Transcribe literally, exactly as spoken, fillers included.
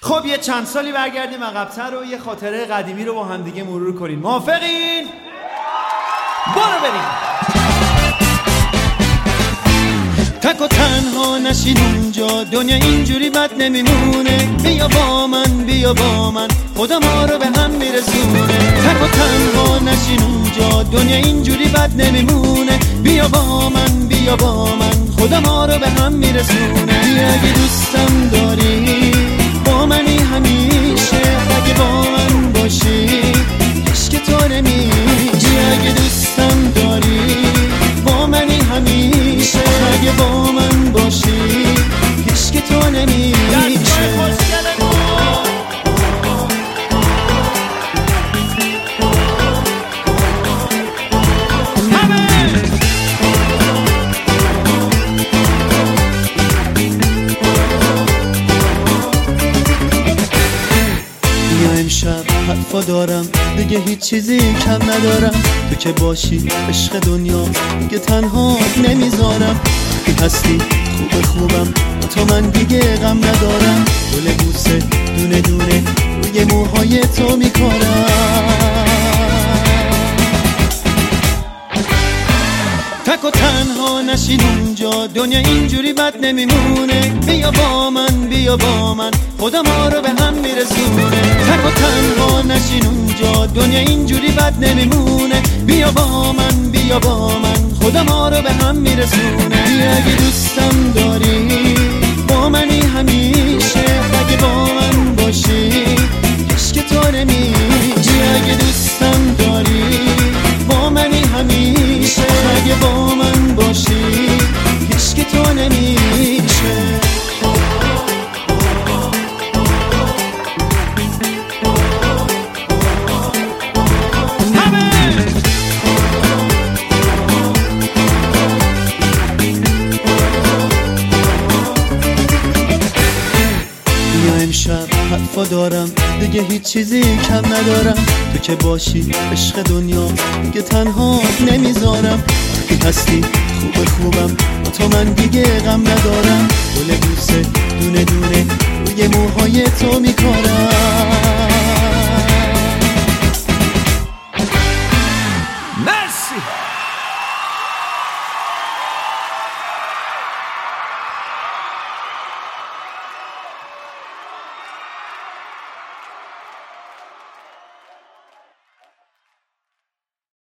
خب یه چند سالی برگردیم عقب‌تر و یه خاطره قدیمی رو با هم دیگه مرور کنیم. موافقین؟ برو بریم. تک و تنها نشین اونجا، دنیا اینجوری بد نمیمونه. بیا با من بیا با من، خدا ما رو به هم میرسونه. تک و تنها نشین اونجا، دنیا اینجوری بد نمیمونه. بیا با من بیا با من، خدا ما رو به هم میرسونه. اگه دوستم داری با منی همیشه، اگه با من باشی عشق تو نمیشه. اگه دوستم داری با منی همیشه، اگه با من باشی عشق تو نمیشه. حرفا دارم دیگه هیچ چیزی کم ندارم. تو که باشی عشق دنیا دیگه تنها نمیذارم. تو هستی خوب خوبم، تو من دیگه غم ندارم. گل بوسه دونه دونه روی موهای تو میکارم. تک و تنها نشین اونجا، دنیا اینجوری بد نمیمونه. بیا با من بیا با من، خدا ما رو به هم میرسونه. تک و تنها نشین اونجا، دنیا اینجوری بد نمیمونه. بیا با من بیا با من، خدا ما رو به هم میرسونه. اگه دوستم داری با منی همیشه، اگه با من باشی عشق تو نمیشه. اگه دوستم داری با منی همیشه، اگه با من باشی عشق تو نمیشه. حرفا دارم دیگه هیچ چیزی کم ندارم. تو که باشی عشق دنیا دیگه تنها نمیذارم. تو هستی خوب خوبم، تو من دیگه غم ندارم. گل بوسه دونه دونه روی موهای تو میکارم.